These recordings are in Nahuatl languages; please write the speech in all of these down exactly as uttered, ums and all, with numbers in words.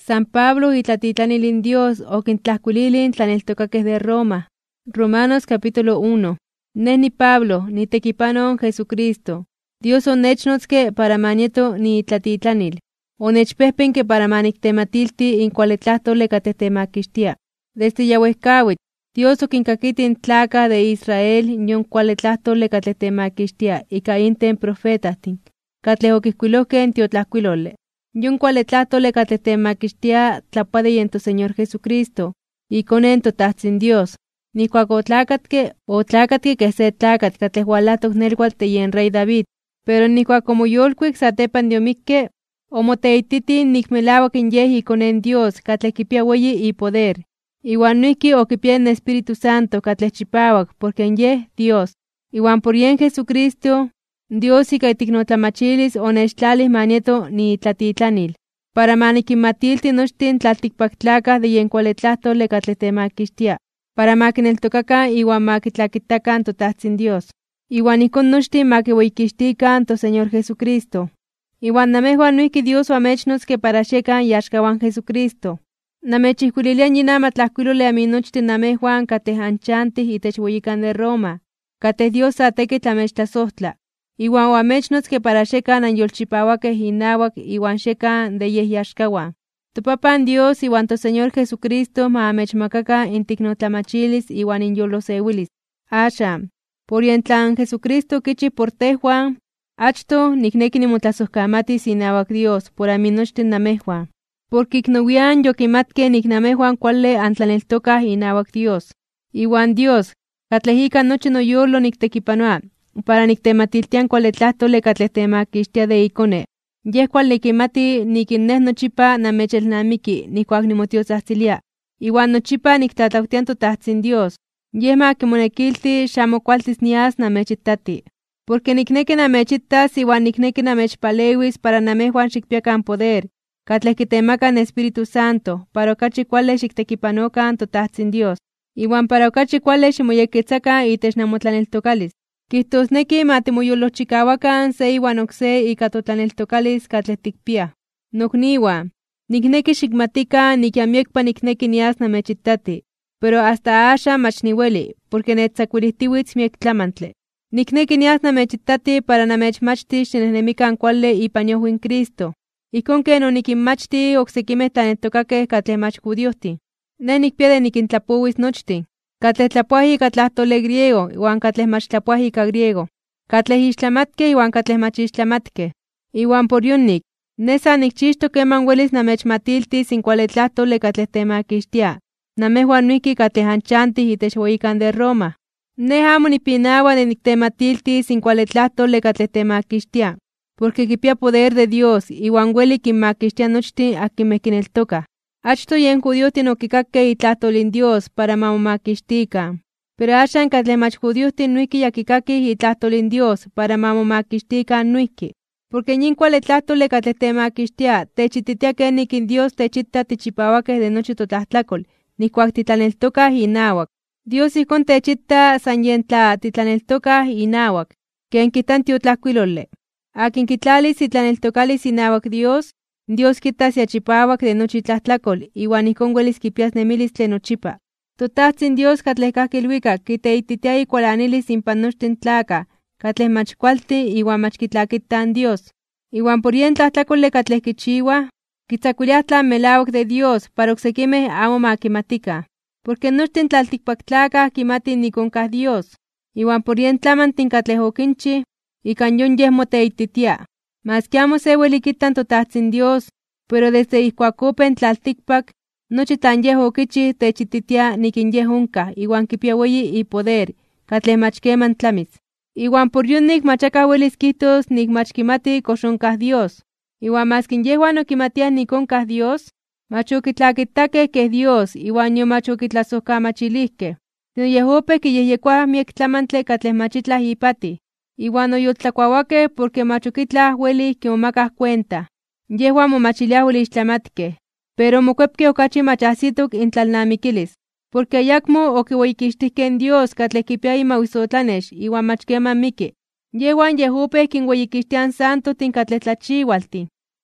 San Pablo itlatitlanilin Dios okintlajkuililin tlaneltokaques de Roma. Romanos capítulo uno. Neh ni Pablo, ni tequipanon Jesucristo. Dios onechnotzke para manieto ni itlatitlanil. Onechpehpenke para manictematilti in cualetlahtole catehtemaquixtia. Desde yahuehcauitl, Dios oquinkakiti tlaca de Israel yon cualetlahtole catehtemaquixtia ica inten profetahtin, catleh oquihcuilohque tiotlahcuilole. Yon cualetlahtole catehtemaquixtia tlapade yento Señor Jesucristo, iconen totahtzin Dios. Nicuac otlacatque, otlacatque que se tlacat catleh hualahtoc nelcual teyen rey David, pero nicuac como yolcuic satepan diomique, omoteititi nicmelauac in yeh iconen Dios catleh quipia ueyi y poder. Iuan noihqui oquipia in Espíritu Santo catleh chipauac, porque en yeh Dios. Iuan por yen Jesucristo, Dios ica iticnotlamachilis onechtlalih manieto ni itlatitlanil, para maniquinmatilti nochtin tlalticpactlacah de yen cualetlahtole catleh temaquixtia, para maquineltocacan iuan maquitlaquitacan totahtzin Dios. Iuan icon nochtin maquiueyquixtican to Señor Jesucristo. Iuan namehuan noihqui Dios oamechnotzque para xecan yaxcahuan Jesucristo. Namechihcuililian yin amatlahcuilole aminochtin namehuan cateh anchantih itech ueyican de Roma, cateh Dios satequih tlamechtlasohtla. Iuan oamechnotzque para xecan anyolchipauaqueh inauac iuan xecan de yeh yaxcahuan. Topapan Dios iuan to Señor Jesucristo ma amechmacacan inticnotlamachilis iuan inyoloseuilis. Axan, por yen tlan Jesucristo kichi por tehuan, achto nicnequi nimotlasohcamatis inauac Dios por aminochtin namehuan, porque icnovian yoquimatque nicnamehuan cuale antlaneltocah inauac Dios. Iuan Dios, catleh ica nochi noyolo nictequipanoa, para nictematiltian cualetlahtole catleh temaquixtia de icone. Yeh cuali quimati niquinneh nochipa namechelnamiki nicuac nimotiotzahtzilia, iuan nochipa nictlatlautian totahtzin Dios. Yeh ma quimonekilti xamo cualtis nias namechitati, porque nicnequi namechitas iuan nicnequi namechpaleuis para namehuan xicpiacan poder, catleh quitemacan Espíritu Santo, para ocachi cuale xictequipanocan totahtzin Dios, iuan para ocachi cuale ximoyequetzacan itech namotlaneltocalis. Quihtosnequi matimoyollohchicauacan se iuan ocse ica totlaneltocalis catleh ticpiah. Nocniuan, nicnequi xicmatican niquiamiecpa nicnequi nias namechitati, pero hasta axan mach niueli, porque netzacuilihtiuitz miec tlamantle. Nicnequi nias namechitati para namechmachtis xinehnemican cuale ipan yohuin Cristo, icon ken oniquinmachti ocsequimeh tlaneltocaqueh catleh mach judiohtin. Neh nicpia de niquintlapouis nochtin, catleh tlapuah ica tlahtole griego iuan catleh mach tlapuah ica griego, catleh ixtlamatqueh iuan catleh mach ixtlamatqueh. Iuan por yonic, neh san nicchixto keman uelis namechmatiltis in cualetlahtole catleh temaquixtia, namehuan noihqui catleh anchantih itech ueyican de Roma. Neh amo nipinaua de nictematiltis in cualetlahtole catleh temaquixtia, porque quipia poder de Dios iuan ueli quinmaquixtia nochtin aquimeh quineltocah. Achto yen judiohtin oquicaque itlahtolin Dios para mamomaquixtican, pero axan catleh mach judiohtin noihqui ya quicaquih itlahtolin Dios para mamomaquixtican noihqui, porque yin cualetlahtole catleh temaquixtia techititia quenih in Dios techita tichipauaqueh de nochi totlahtlacolh nicuac titlaneltocah inauac. Dios icon techita san yen tla titlaneltocah inauac, ken quitan tiotlahcuilole. Aquin quitlalis itlaneltocalis inauac Dios, Dios quitas yachipauac de nochi tlahtlacol, iuan icon uelis quipias nemilistle nochipa. Totahtzin Dios catleh cahque ilhuicac quiteititia icualanilis impan nochtin tlacah, catleh mach cualti iuan mach quitlaquitan Dios. Iuan por yen tlahtlacole catleh quichiuah, quitzacuiliah tlan melauac de Dios para ocsequimeh amo maquimatican, porque nochtin tlalticpactlacah quimatih niconcah Dios. Iuan por yen tlamantin catleh oquinchi, ican yon yeh moteititia. Mas que amo se ueli quitan totahtzin Dios, pero desde ihcuacopen tlalticpac, nochi tlan yeh oquichi techititia niquin yeh oncah iuan quipia ueyi y poder, catleh mach keman tlamis. Iuan por yonic machacah uelis quihtos nic mach quimati cox oncah Dios. Iuan mas quin yehuan oquimatiah nic oncah Dios, mach oquitlaquitaqueh queh Dios iuan yo mach oquitlasohcamachilihqueh, sino yeh opeh quiyehyecuah miec tlamantle catleh mach itlah ipati. Iuan oyoltlacuauaqueh porque mach oquitlah uelih quimomacah cuenta. Yehuan momachiliah ueli ixtlamatqueh, pero mocuepque ocachi mach ahsitoc intlalnamiquilis, porque ayacmo oquiueyiquixtihqueh en Dios catleh quipia imauisotlanex iuan mach keman miqui. Yehuan yeh opeh quinueyiquixtian santohtin catleh tlachiualtin.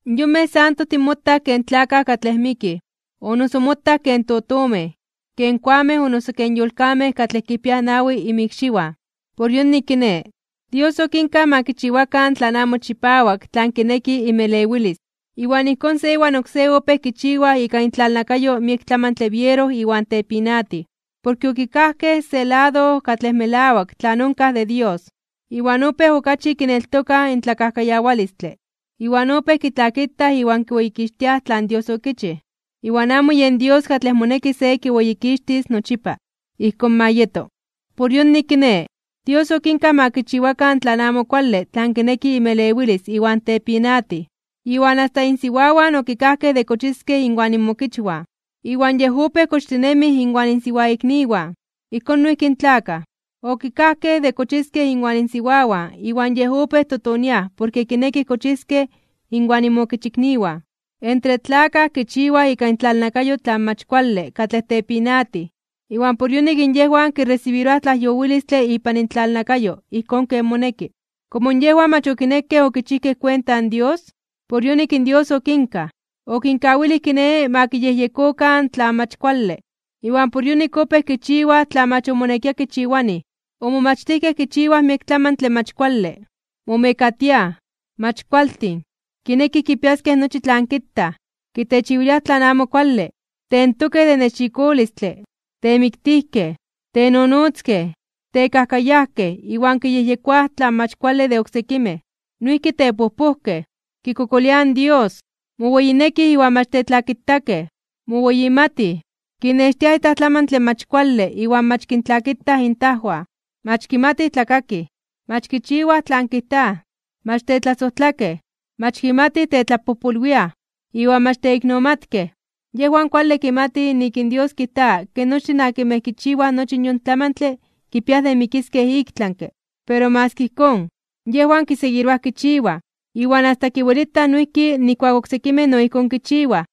Yume santo timota ken tlaka katlehmiki, o noso mota ken totome, ken kuame o noso ken yolkame katlehkipia nawi imikxiwa. Por yon nikine, Dios okinka makichiwakan tlan amo chipawak tlan kineki imelewilis. Iwan ikon se iwan okse ope kichiwa ika intlalnakayo miek tlamantle viero iwan tepinati, porque okikahke se lado katleh melawak tlan onkah de Dios. Iwan ope okachi kineltoka intlakahkayawalistle. Iwan ope kitlakitah iwan kiueyikixtiah tlan Dios okichi. Iwan amo yen Dios katleh moneki se kiueyikixtis nochipa. Ihkon mayeto. Por yon nikine, Dios okinka makichiwakan tlan amo kuali tlan kineki imelewilis iwan tepinati. Iwan hasta insiwawan okikahke de kochiske inwan inmokichwa. Iwan yehupe kochtinemih inwan insiwaikniwa. Ikon noihki intlaka. Okikahke de kochiske inwan insiwawan, iwan yehupe totoniah porque kineki kochiske inwan inmokichikniwa. Entre tlaka kichiwa ika intlalnakayo tlan mach kuali katleh tepinati. Iwan por yonik inyehuan kiresibiroah tlayowilistle ipan intlalnakayo, ihkon ken moneki. Como inyehuan mach okinekeh okichihkeh cuentan Dios, por yonik in Dios okinka, okinkawilih kine makiyehyekokan tlan mach kuali. Iwan por yonik opeh kichiwah tlan mach omonekia kichiwani, omomachtihkeh kichiwah miek tlamantle mach kuali. Momekatiah, mach kualtin, kineki kipiaskeh nochi tlan kitah, kitechiwiliah tlan amo kuali, tentokeh de nechikolistle, temiktihkeh, tenonotzkeh, tekahkayahkeh, iwan kiyehyekoah tlan mach kuali de oksekimeh, noihki tepohpohkeh, kikokoliah Dios, moweyinekih iwan mach tetlakitakeh, moweyimatih, kinextiah itah tlamantle mach kuali iwan mach kintlakitah intahuah, mach kimatih tlakakih, mach kichiwah tlan kitah, mach tetlasohtlakeh, mach kimatih tetlapojpolwiah, iwan mach teiknomatkeh. Yehuan kuali kimatih nik in Dios kita ke nochi akimeh kichiwah nochi yon tlamantle kipiah de mikiskeh iktlanke, pero maski ijkon, yehuan kiseguiroah kichiwah, iwan hasta kiuelitah noihki nikuak oksekimeh no ijkon kichiwah.